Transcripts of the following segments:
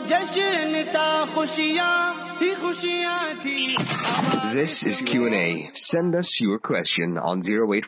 This is Q&A. Send us your question on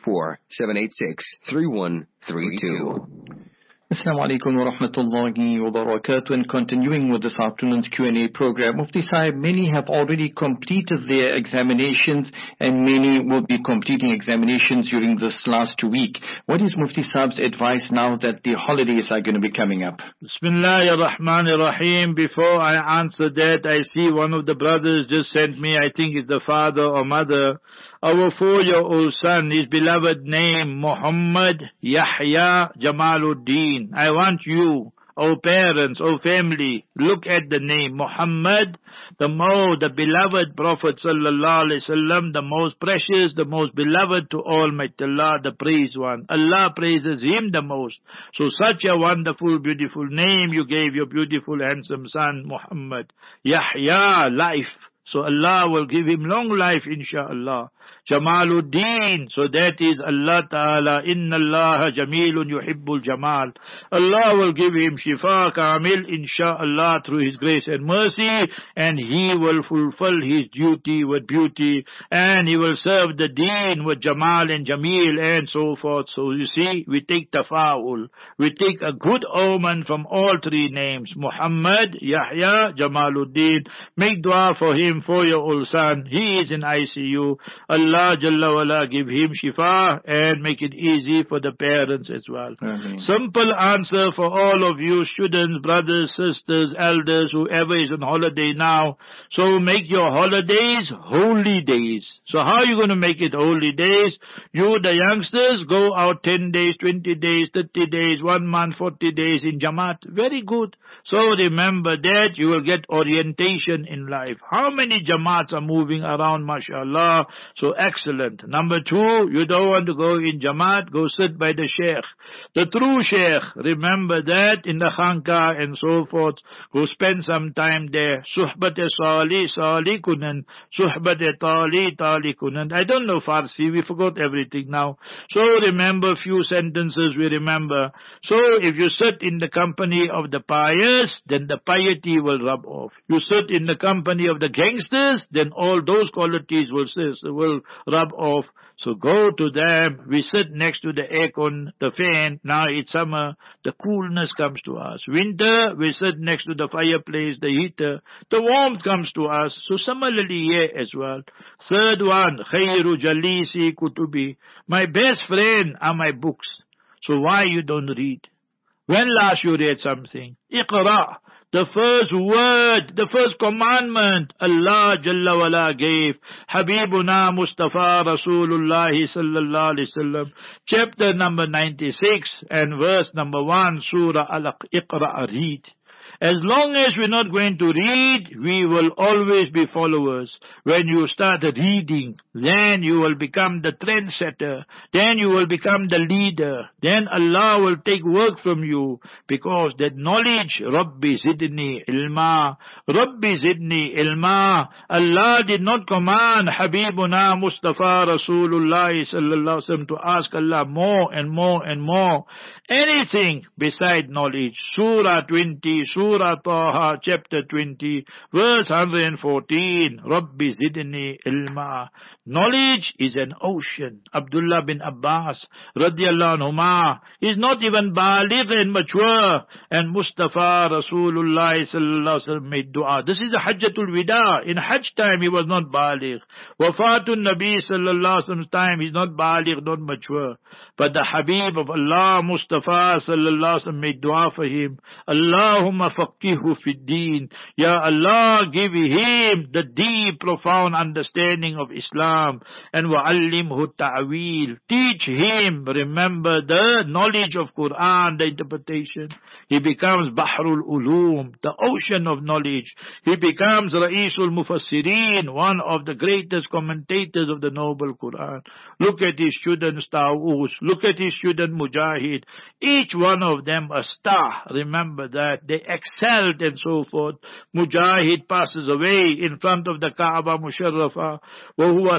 084-786-3132. Assalamu alaikum wa rahmatullahi wa barakatuh. And continuing with this afternoon's Q&A program, Mufti Sahib, many have already completed their examinations and many will be completing examinations during this last week. What is Mufti Sahib's advice now that the holidays are going to be coming up? Bismillahir Rahmanir Rahim. Before I answer that, I see one of the brothers just sent me, I think it's the father or mother, our 4-year-old son, his beloved name, Muhammad Yahya Jamaluddin. I want you, our parents, our family, look at the name, Muhammad, the beloved Prophet Sallallahu Alaihi Wasallam, the most precious, the most beloved to Almighty Allah, the praised one. Allah praises him the most. So such a wonderful, beautiful name you gave your beautiful, handsome son, Muhammad. Yahya, life. So Allah will give him long life, inshaAllah. Jamaluddin, so that is Allah Ta'ala, Inna Allah Jamilun Yuhibbul Jamal. Allah will give him Shifa Kamil, inshaAllah, through His grace and mercy, and he will fulfill his duty with beauty, and he will serve the deen with Jamal and Jamil and so forth. So you see, we take tafa'ul, we take a good omen from all three names, Muhammad, Yahya, Jamaluddin. Make dua for him, 4-year-old son. He is in ICU. Allah Jalla wala give him shifa and make it easy for the parents as well. Simple answer for all of you students, brothers, sisters, elders, whoever is on holiday now. So make your holidays holy days. So how are you going to make it holy days? You, the youngsters, go out 10 days, 20 days, 30 days, 1 month, 40 days in Jamaat. Very good. So remember that you will get orientation in life. How many Jamaats are moving around, mashallah? So excellent. Number 2, you don't want to go in Jamaat, go sit by the Sheikh. The true Sheikh, remember that in the Khanka and so forth. Go spend some time there. Suhbat-e Sali, Sali Kunan. Suhbat-e Tali, Tali Kunan. I don't know Farsi, we forgot everything now. So remember few sentences we remember. So if you sit in the company of the pious, then the piety will rub off. You sit in the company of the gangsters, then all those qualities will rub off. So go to them. We sit next to the aircon, the fan. Now it's summer, the coolness comes to us. Winter, we sit next to the fireplace, the heater. The warmth comes to us. So similarly here as well. Third one, khayru jalisi kutubi. My best friend are my books. So why you don't read? When last you read something? Iqra. The first word, the first commandment Allah Jalla wala gave Habibuna Mustafa Rasulullah Sallallahu Alaihi Wasallam, chapter number 96 and verse number 1, Surah Alaq. Iqra, read. As long as we're not going to read, we will always be followers. When you start reading, then you will become the trendsetter. Then you will become the leader. Then Allah will take work from you. Because that knowledge, Rabbi Zidni Ilma. Rabbi Zidni Ilma. Allah did not command Habibuna Mustafa Rasulullah Sallallahu Alaihi Wasallam to ask Allah more and more and more. Anything beside knowledge. Surah 20, Surah Taha, chapter 20, verse 114. Rabbi Zidni Ilma. Knowledge is an ocean. Abdullah bin Abbas, radiallahu anhuma, is not even baligh and mature. And Mustafa Rasulullah sallallahu alaihi wasallam made dua. This is the Hajjatul Wida. In Hajj time he was not baligh. Wafatun Nabi sallallahu alaihi wasallam's time he's not baligh, not mature. But the Habib of Allah, Mustafa sallallahu alaihi wasallam, made dua for him. Allahumma faqihu fid deen. Ya Allah, give him the deep, profound understanding of Islam. And wa'allimhu ta'wil. Teach him, remember the knowledge of Quran, the interpretation. He becomes Bahrul Ulum, the ocean of knowledge. He becomes Ra'isul Mufassirin, one of the greatest commentators of the noble Quran. Look at his student Tawus. Look at his student Mujahid. Each one of them a star. Remember that. They excelled and so forth. Mujahid passes away in front of the Kaaba Musharrafa. وَهُوَ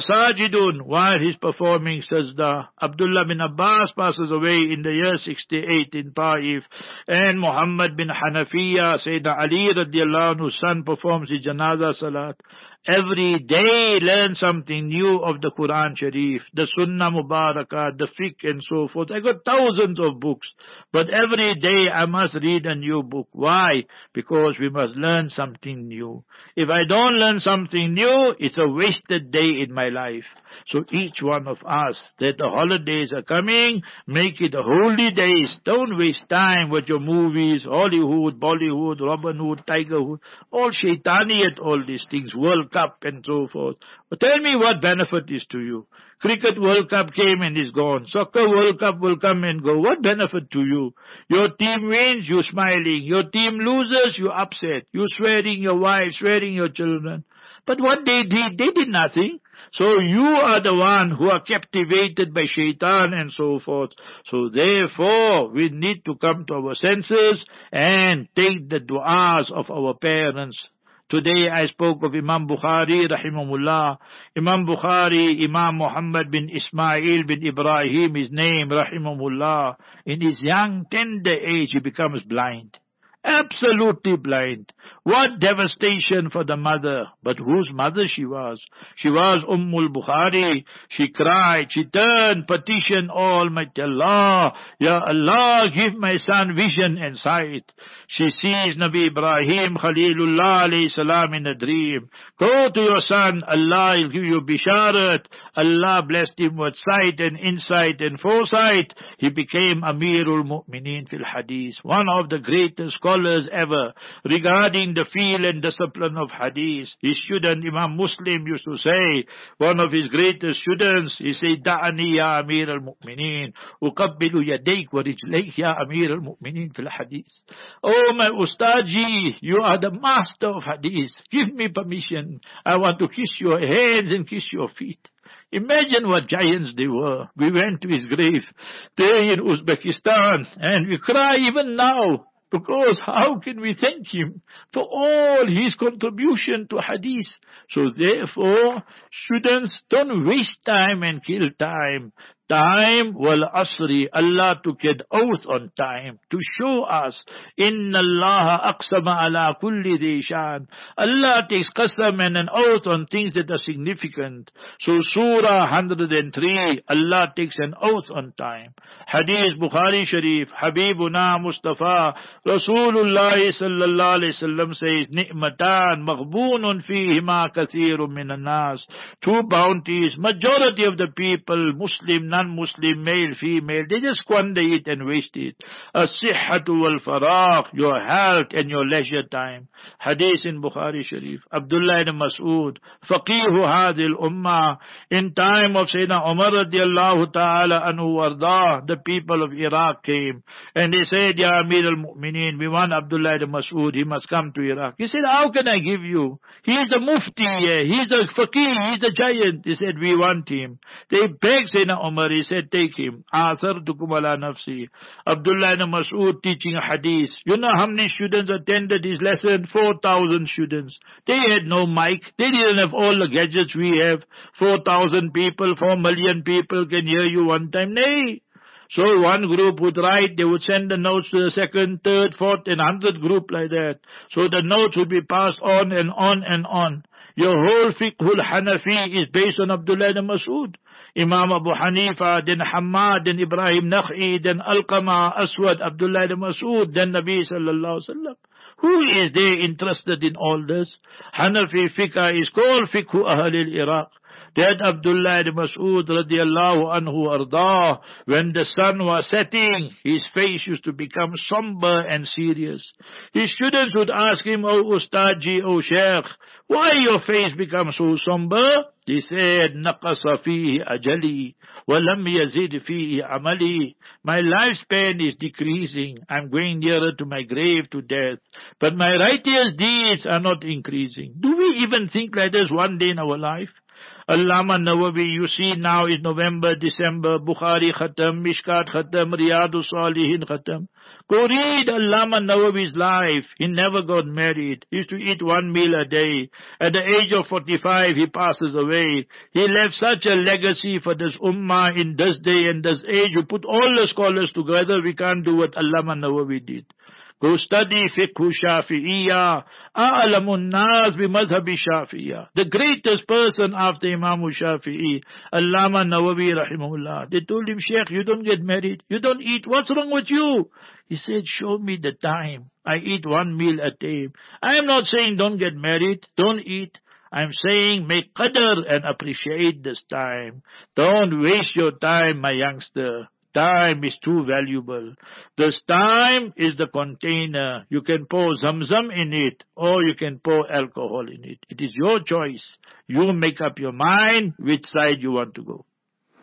sajidun, while he's performing sajda. Abdullah bin Abbas passes away in the year 68 in Taif, and Muhammad bin Hanafiya, Sayyidina Ali radiallahu anhu's son, performs the janaza salat. Every day learn something new of the Quran Sharif, the Sunnah Mubarakah, the fiqh and so forth. I got thousands of books, but every day I must read a new book. Why? Because we must learn something new. If I don't learn something new, it's a wasted day in my life. So each one of us, that the holidays are coming, make it holy days. Don't waste time with your movies, Hollywood, Bollywood, Robin Hood, Tiger Hood, all shaitaniyat, all these things, World Cup and so forth. But tell me what benefit is to you. Cricket World Cup came and is gone. Soccer World Cup will come and go. What benefit to you? Your team wins, you smiling. Your team loses, you upset. You swearing your wife, swearing your children. But what they did nothing. So you are the one who are captivated by shaitan and so forth. So therefore, we need to come to our senses and take the du'as of our parents. Today I spoke of Imam Bukhari, rahimahullah. Imam Bukhari, Imam Muhammad bin Ismail bin Ibrahim, his name, rahimahullah. In his young, tender age, he becomes blind. Absolutely blind. What devastation for the mother. But whose mother she was? She was Ummul Bukhari. She cried, she turned, petitioned Almighty Allah, Ya Allah, give my son vision and sight. She sees Nabi Ibrahim Khalilullah alayhi salam in a dream. Go to your son, Allah will give you bisharat. Allah blessed him with sight and insight and foresight. He became Amirul Mu'mineen fil Hadith, one of the greatest scholars ever regarding the field and discipline of Hadith. His student Imam Muslim used to say, one of his greatest students, he said, Da'ani ya Amir al-Mu'mineen, uqabbilu yadayk wa rijlayk ya Amir al-Mu'mineen fil Hadith. Oh my Ustadji, you are the master of Hadith. Give me permission. I want to kiss your hands and kiss your feet. Imagine what giants they were. We went to his grave there in Uzbekistan and we cry even now. Because how can we thank him for all his contribution to Hadith? So therefore, students, don't waste time and kill time. Time wal asri, Allah took an oath on time to show us, Inna Allah aqsama ala kulli dhishan. Allah takes qasam and an oath on things that are significant. So Surah 103, Allah takes an oath on time. Hadith Bukhari Sharif, Habibuna Mustafa, Rasulullah sallallahu alayhi wasallam says, Ni'matan maghbunun fihima kathirun minan nas. Two bounties, majority of the people, Muslim, non-Muslim, male, female, they just squander it and waste it. As-sihhatu wal-faragh, your health and your leisure time. Hadith in Bukhari Sharif. Abdullah ibn Mas'ud, faqihu hadhil ummah. In time of Sayyidina Umar radiallahu ta'ala anhu wardah, the people of Iraq came and they said, Ya Amir al-Mu'mineen, we want Abdullah ibn Mas'ud, he must come to Iraq. He said, how can I give you? He is the mufti here, he is the faqih, he is the giant. He said, we want him. They begged Sayyidina Umar, he said, take him. Athartukum ala nafsi. Abdullah ibn Mas'ud teaching a hadith. You know how many students attended his lesson? 4,000 students. They had no mic. They didn't have all the gadgets we have. 4,000 people, 4 million people can hear you one time. Nay. So one group would write, they would send the notes to the second, third, fourth, and 100th group like that. So the notes would be passed on and on and on. Your whole fiqhul Hanafi is based on Abdullah ibn Mas'ud. Imam Abu Hanifa, then Hamad, then Ibrahim Nakhi, then Alqama, Aswad, Abdullah ibn Mas'ud, then Nabi sallallahu alaihi wasallam. Who is there interested in all this? Hanafi fiqh is called fiqhu Ahlil Iraq. That Abdullah ibn Mas'ud radiallahu anhu ardah, when the sun was setting, his face used to become somber and serious. His students would ask him, Oh Ustadji, Oh Sheikh, why your face becomes so somber? He said, Naqasa fihi ajali, wa lam yazid fihi amali. My lifespan is decreasing. I'm going nearer to my grave, to death. But my righteous deeds are not increasing. Do we even think like this one day in our life? Allama Nawawi, you see now is November, December, Bukhari Khatam, Mishkat Khatam, Riyadus Salihin Khatam. Go read Allama Nawawi's life. He never got married. He used to eat 1 meal a day. At the age of 45, he passes away. He left such a legacy for this ummah in this day and this age. You put all the scholars together, we can't do what Allama Nawawi did. Go study fiqh Shafi'iyya, a'lamun nas bi madhhabi Shafi'iyya. The greatest person after Imam Shafi'i, Allama Nawawi rahimahullah. They told him, Sheikh, you don't get married, you don't eat, what's wrong with you? He said, show me the time. I eat 1 meal a day. I am not saying don't get married, don't eat. I'm saying make qadr and appreciate this time. Don't waste your time, my youngster. Time is too valuable. This time is the container. You can pour zamzam in it or you can pour alcohol in it. It is your choice. You make up your mind which side you want to go.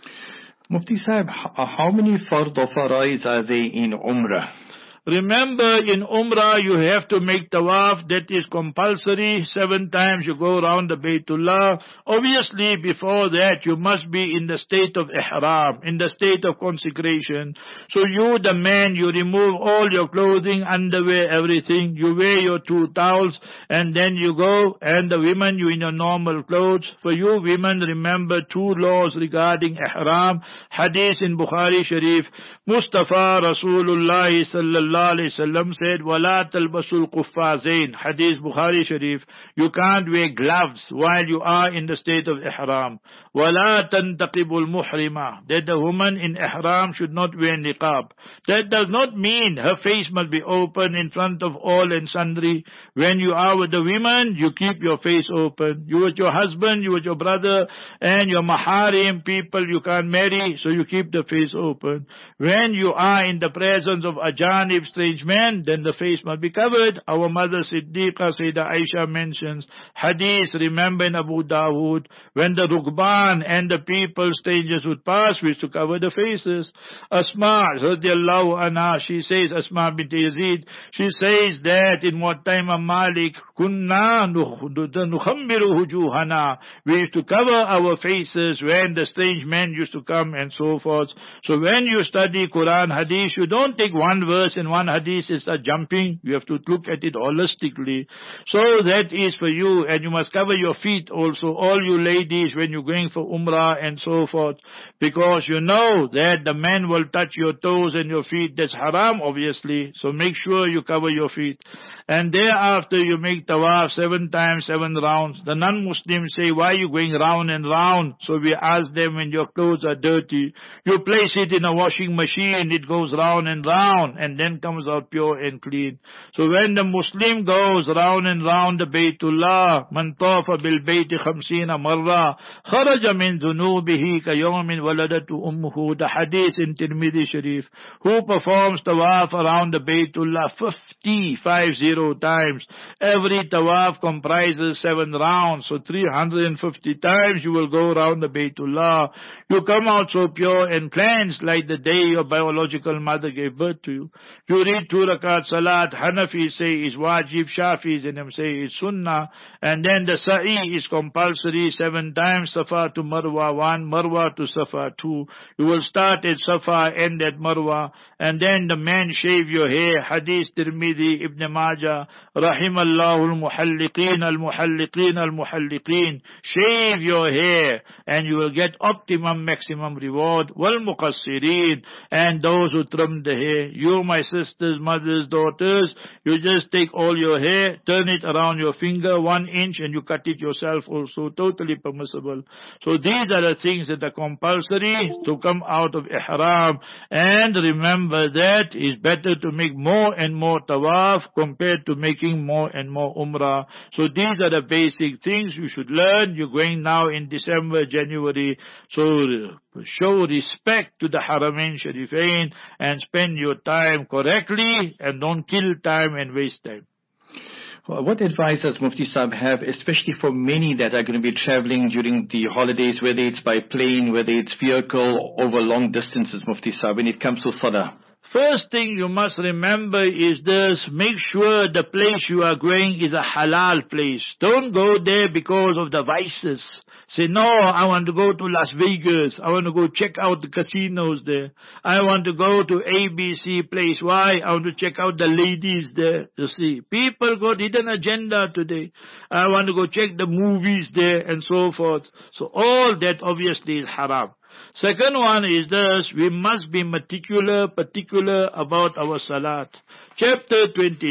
Mufti Sahib, how many fard or farais are there in Umrah? Remember, in Umrah, you have to make tawaf. That is compulsory. 7 times you go around the Baytullah. Obviously, before that, you must be in the state of ihram, in the state of consecration. So you, the man, you remove all your clothing, underwear, everything. You wear your 2 towels, and then you go. And the women, you in your normal clothes. For you women, remember 2 laws regarding ihram. Hadith in Bukhari Sharif. Mustafa Rasulullah sallallahu alayhi wasallam said, وَلَا تَلْبَسُوا الْقُفَّازَيْنِ Hadith Bukhari Sharif. You can't wear gloves while you are in the state of ihram. وَلَا تَنْتَقِبُ الْمُحْرِمَةِ That the woman in ihram should not wear niqab. That does not mean her face must be open in front of all and sundry. When you are with the women, you keep your face open. You with your husband, you with your brother, and your maharim people you can't marry, so you keep the face open. When you are in the presence of ajanib, strange men, then the face must be covered. Our mother Siddiqa Sayyidah Aisha mentions hadith, remember in Abu Dawood, when the Rukban and the people, strangers would pass, we used to cover the faces. Asma radiallahu anha, she says, Asma bint Yazid, she says that in what time of Malik, kunna nukhammiru hujuhana, we used to cover our faces when the strange men used to come and so forth. So when you study Quran, hadith, you don't take one verse and one hadith is jumping. You have to look at it holistically. So that is for you, and you must cover your feet also, all you ladies, when you're going for Umrah and so forth, because you know that the men will touch your toes and your feet. That's haram, obviously. So make sure you cover your feet. And thereafter you make tawaf 7 times, 7 rounds. The non-Muslims say, why are you going round and round? So we ask them, when your clothes are dirty, you place it in a washing machine, it goes round and round, and then comes out pure and clean. So when the Muslim goes round and round the Baytullah, man tafa bil bayti 50 marra, kharaja min dhunubihi ka yawmin waladatu ummuhu, the hadith in Tirmidhi Sharif. Who performs tawaf around the Baytullah 50 times, every tawaf comprises 7 rounds, so 350 times you will go around the Baytullah. You come out so pure and cleansed like the day your biological mother gave birth to you. You read 2 rakat salat, Hanafi say is wajib, Shafis and them say is sunnah, and then the sa'i is compulsory 7 times, Safa to Marwa 1, Marwa to Safa 2. You will start at Safa, end at Marwa, and then the men shave your hair. Hadith Tirmidhi, Ibn Majah, Rahimallahu al-muhalliqeen, al-muhalliqeen, al-muhalliqeen. Shave your hair and you will get optimum, maximum reward. Wal-muqassireen, and those who trim the hair. You, my sisters, mothers, daughters, you just take all your hair, turn it around your finger 1 inch and you cut it yourself also. Totally permissible. So these are the things that are compulsory to come out of ihram. And remember that it's better to make more and more tawaf compared to making more and more umrah. So these are the basic things you should learn. You're going now in December, January. So show respect to the Haramain Sharifain and spend your time correctly and don't kill time and waste time. What advice does Mufti Sahib have, especially for many that are going to be traveling during the holidays, whether it's by plane, whether it's vehicle, over long distances, Mufti Sahib, when it comes to Salah? First thing you must remember is this: make sure the place you are going is a halal place. Don't go there because of the vices. Say, no, I want to go to Las Vegas. I want to go check out the casinos there. I want to go to ABC place. Why? I want to check out the ladies there. You see, people got hidden agenda today. I want to go check the movies there and so forth. So all that obviously is haram. Second one is this: we must be particular about our salat. Chapter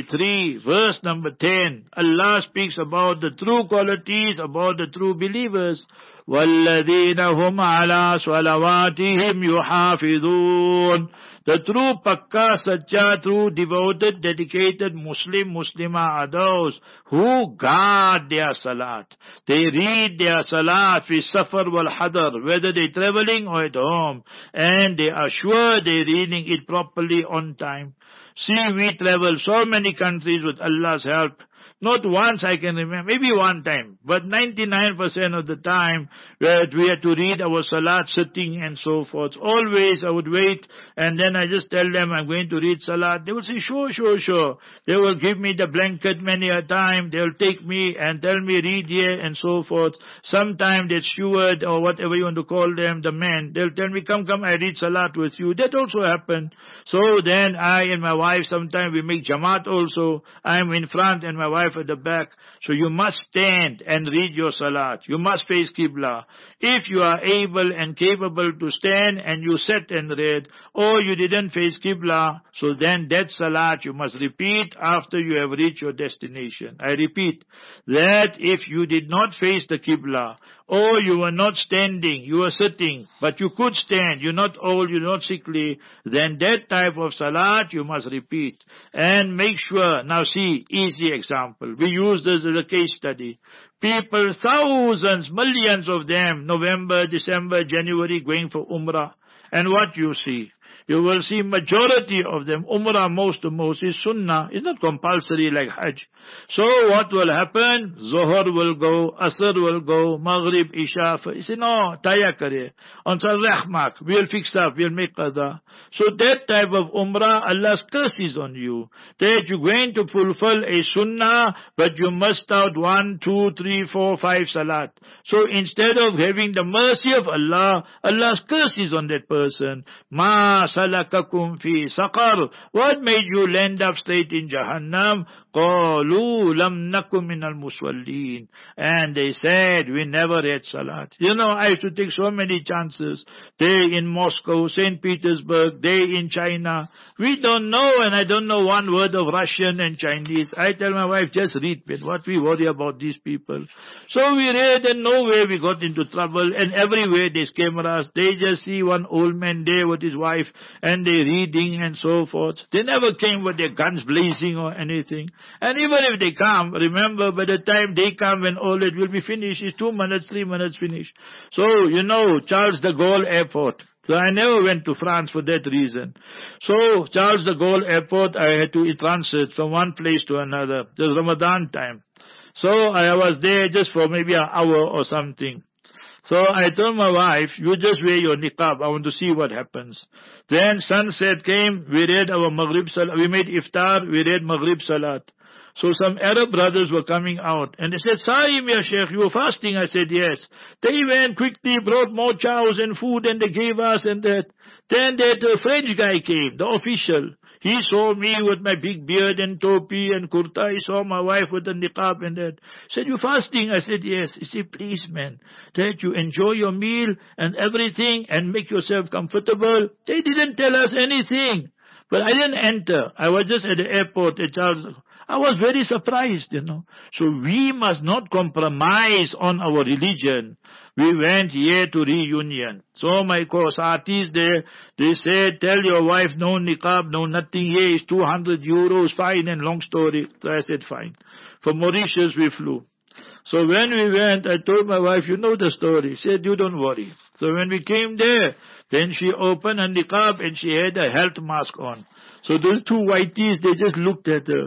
23, verse number 10, Allah speaks about the true qualities, about the true believers. وَالَّذِينَ هُمْ عَلَى صَلَوَاتِهِمْ يُحَافِظُونَ. The true pakka, sacha, true devoted, dedicated Muslimah are those who guard their salat. They read their salat fi safar wal hadar, whether they're traveling or at home, and they are sure they're reading it properly on time. See, we travel so many countries with Allah's help. Not once I can remember, maybe one time, but 99% of the time we had to read our salat sitting and so forth. Always I would wait, and then I just tell them I'm going to read salat. They will say, sure. They will give me the blanket many a time. They will take me and tell me read here and so forth. Sometimes the steward or whatever you want to call them, the men, they'll tell me, come, I read salat with you. That also happened. So then I and my wife, sometimes we make jamaat also. I'm in front and my wife at the back. So you must stand and read your salat. You must face Qibla. If you are able and capable to stand and you sat and read, or you didn't face Qibla, so then that salat you must repeat after you have reached your destination. I repeat, that if you did not face the Qibla, or you were not standing, you were sitting, but you could stand, you're not old, you're not sickly, then that type of salat you must repeat. And make sure, now see, easy example. We use this as a case study. People, thousands, millions of them, November, December, January, going for Umrah. And what you see? You will see majority of them, Umrah most is Sunnah. It's not compulsory like Hajj. So what will happen? Zohar will go, Asr will go, Maghrib, Isha. You say, no, taya kare. On Rahmak, we'll fix up, we'll make qada. So that type of Umrah, Allah's curse is on you. That you're going to fulfill a Sunnah, but you missed out 1, 2, 3, 4, 5 Salat. So instead of having the mercy of Allah, Allah's curse is on that person. Ma salakakum fi saqar. What made you land up straight in Jahannam? قَالُوا لَمْ نَكُمْ مِنَ الْمُصَلِّينَ. And they said, we never had salat. You know, I used to take so many chances. They in Moscow, St. Petersburg, they in China. We don't know, and I don't know one word of Russian and Chinese. I tell my wife, just read it. What we worry about these people? So we read, and nowhere we got into trouble. And everywhere there's cameras. They just see one old man there with his wife, and they reading and so forth. They never came with their guns blazing or anything. And even if they come, remember, by the time they come when all it will be finished, it's 2 minutes, 3 minutes finished. So, you know, Charles de Gaulle Airport. So I never went to France for that reason. So, Charles de Gaulle Airport, I had to transit from one place to another. It was Ramadan time. So I was there just for maybe an hour or something. So I told my wife, you just wear your niqab. I want to see what happens. Then sunset came, we read our Maghrib Salat. We made iftar, we read Maghrib Salat. So some Arab brothers were coming out and they said, Saim ya Sheikh, you were fasting? I said, yes. They went quickly, brought more chows and food and they gave us and that. Then that French guy came, the official. He saw me with my big beard and topi and kurta. He saw my wife with the niqab and that. He said, you fasting? I said, yes. He said, please man, that you enjoy your meal and everything and make yourself comfortable. They didn't tell us anything. But I didn't enter. I was just at the airport at Charles. I was very surprised, you know. So we must not compromise on our religion. We went here to reunion. So my co-satis there, they said, tell your wife no niqab, no nothing here, it's 200 euros, fine and long story. So I said, fine. From Mauritius we flew. So when we went, I told my wife, you know the story. She said, you don't worry. So when we came there, then she opened her niqab and she had a health mask on. So those two whiteys, they just looked at her.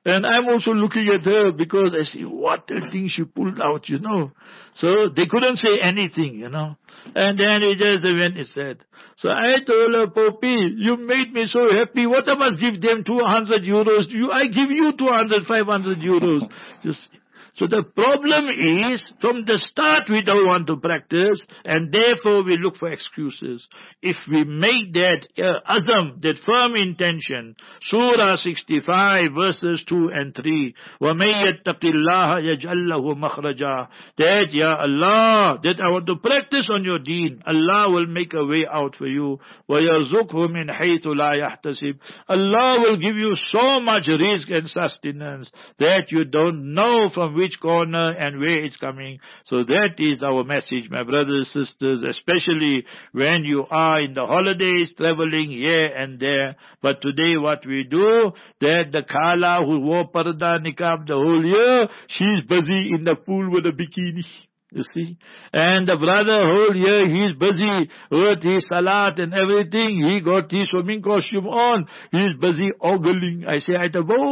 And I'm also looking at her because I see what a thing she pulled out, So they couldn't say anything, And then it just went and said. So I told her, Poppy, you made me so happy. What I must give them 200 euros? I give you 200, 500 euros. So the problem is, from the start we don't want to practice, and therefore we look for excuses. If we make that azam, that firm intention, Surah 65 verses 2 and 3, وَمَن يَتَّقِ اللَّهَ يَجْعَلْ لَهُ مَخْرَجًا, that, Ya Allah, that I want to practice on your deen, Allah will make a way out for you. وَيَرْزُقْهُ مِنْ حَيْثُ لَا يَحْتَسِبْ, Allah will give you so much risk and sustenance that you don't know from which corner and where it's coming. So that is our message, my brothers and sisters, especially when you are in the holidays, traveling here and there. But today what we do, that the Kala who wore parda niqab the whole year, she's busy in the pool with a bikini. You see? And the brother whole year he's busy with his salat and everything. He got his swimming costume on. He's busy ogling. I say,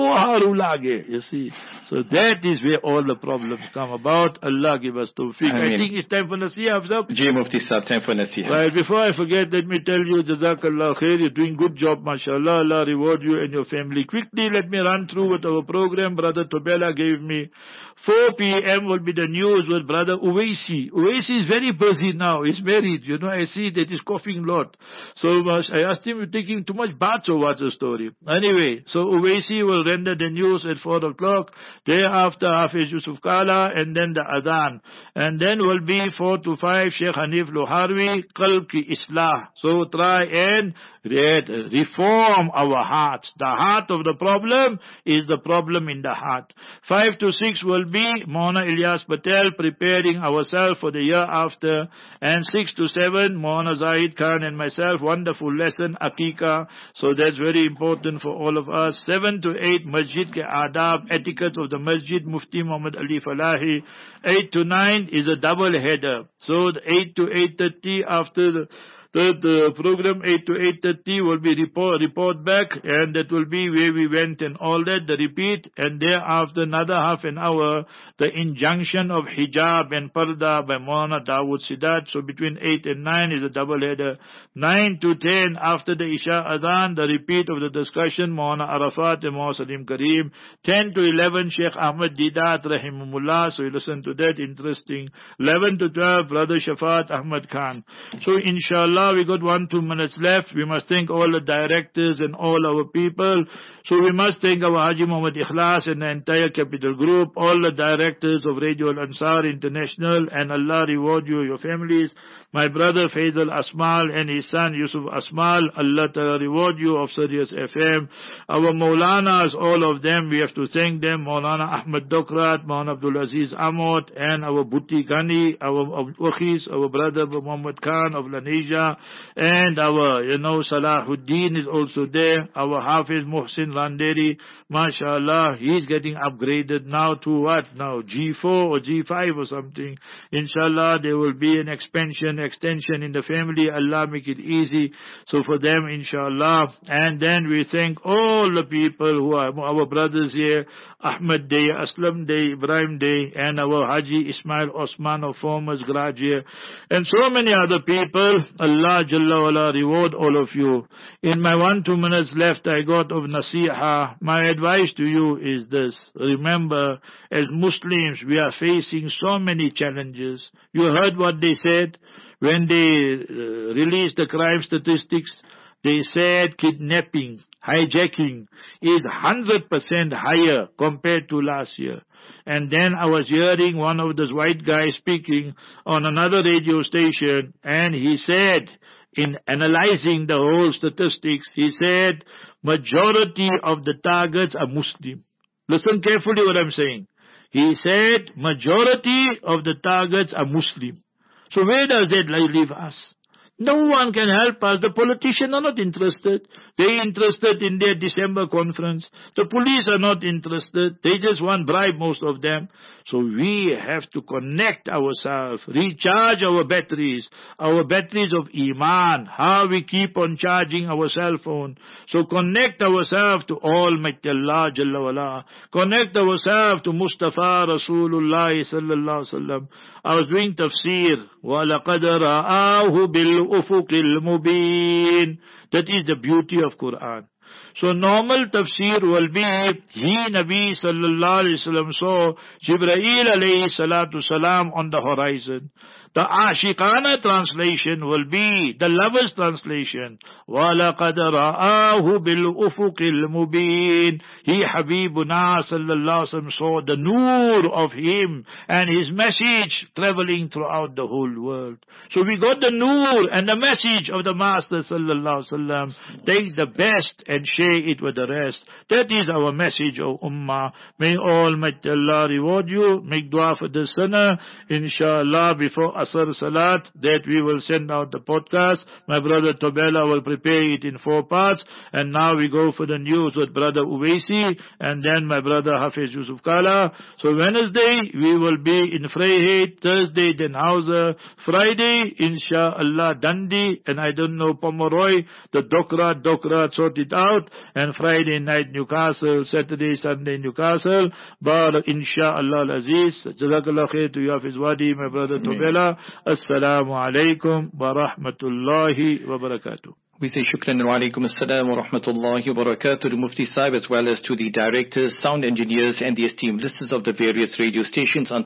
you see? So that is where all the problems come about. Allah give us tawfiq. I think it's time for Nasihah, Afzal. Mufti Sahib, time for Nasihah. Right, before I forget, let me tell you, Jazakallah khair, you're doing good job, mashallah. Allah reward you and your family. Quickly, let me run through with our program. Brother Tobela gave me 4 p.m. will be the news with Brother Uwaisi. Uwaisi is very busy now. He's married. I see that he's coughing a lot. So I asked him, you're taking too much baths or what's the story? Anyway, so Uwaisi will render the news at 4 o'clock. Thereafter, Hafiz Yusuf Kala, and then the Adhan. And then will be 4 to 5, Sheikh Hanif Luharwi, Qalb ki Islah. So try and reform our hearts. The heart of the problem is the problem in the heart. 5 to 6 will be Maulana Ilyas Patel preparing ourselves for the year after. And 6 to 7, Maulana Zahid Khan and myself, wonderful lesson, Aqiqah. So that's very important for all of us. 7 to 8, Masjid ke adab, etiquette of the Masjid, Mufti Muhammad Ali Falahi. 8 to 9 is a double header. So 8 to 8:30 after the program 8 to 8:30 will be report back, and that will be where we went and all that, the repeat, and thereafter another half an hour, the injunction of hijab and parda by Maulana Dawood Sidat. So between 8 and 9 is a double header. 9 to 10 after the Isha Adhan, the repeat of the discussion, Maulana Arafat and Maulana Salim Kareem. 10 to 11, Sheikh Ahmad Didat Rahimullah. So you listen to that, interesting. 11 to 12, Brother Shafat Ahmad Khan. So inshallah, we got 1-2 minutes left. We must thank all the directors and all our people. So we must thank our Haji Muhammad Ikhlas and the entire Capital Group, all the directors of Radio Al-Ansar International, and Allah reward you, your families. My brother Faisal Asmal and his son Yusuf Asmal, Allah Ta'ala reward you of Sirius FM. Our Maulanas, all of them, we have to thank them. Maulana Ahmad Dokrat, Maulana Abdul Aziz Amot, and our Bhuti Ghani, our Ukhis, our brother Muhammad Khan of Lanesia, and our, Salahuddin is also there. Our Hafiz Muhsin Landeri, mashallah, he's getting upgraded now to what? Now G4 or G5 or something. Inshallah, there will be an extension in the family. Allah make it easy. So for them, inshallah. And then we thank all the people who are our brothers here, Ahmed Day, Aslam Day, Ibrahim Day, and our Haji Ismail Osman of Formers Garage here, and so many other people. Allah Jalla wala reward all of you. In my 1-2 minutes left I got of Nasiha, my advice to you is this. Remember, as Muslims, we are facing so many challenges. You heard what they said when they released the crime statistics. They said kidnapping, hijacking is 100% higher compared to last year. And then I was hearing one of those white guys speaking on another radio station, and he said, in analyzing the whole statistics, he said, majority of the targets are Muslim. Listen carefully what I'm saying. He said, majority of the targets are Muslim. So where does that leave us? No one can help us. The politicians are not interested. They interested in their December conference. The police are not interested. They just want bribe, most of them. So we have to connect ourselves, recharge our batteries of Iman, how we keep on charging our cell phone. So connect ourselves to Almighty Allah Jalla wala. Connect ourselves to Mustafa Rasulullah sallallahu alaihi wasallam. I was doing tafsir. وَلَقَدْ رَآهُ بِالْأُفُقِ الْمُبِينِ. That is the beauty of Quran. So normal tafsir will be, he Nabi sallallahu alayhi wasallam saw Jibreel alayhi salatu salam on the horizon. The Ashiqana translation will be the lover's translation. وَلَقَدْ رَآهُ بِالْأُفُقِ الْمُبِينِ. He Habibuna sallallahu alaihi wasallam saw the nur of him and his message traveling throughout the whole world. So we got the nur and the message of the Master sallallahu alaihi wasallam. Take the best and share it with the rest. That is our message, O Ummah. May Almighty Allah reward you. Make dua for the sinner. Inshallah, before Asr Salat, that we will send out the podcast. My brother Tobela will prepare it in 4 parts. And now we go for the news with brother Uwaisi and then my brother Hafiz Yusuf Kala. So Wednesday we will be in Vryheid, Thursday Den Hauser, Friday inshallah Dundee, and I don't know Pomeroy, the Dokra sort it out, and Friday night Newcastle, Saturday, Sunday Newcastle. Barak inshallah al-Aziz. Jazakallah khair to you Hafiz Wadi, my brother Tobela. Assalamu alaikum wa rahmatullahi wa barakatuh. We say shukran wa alaikum assalam wa rahmatullahi wa barakatuh to Mufti Sahib as well as to the directors, sound engineers and the esteemed listeners of the various radio stations.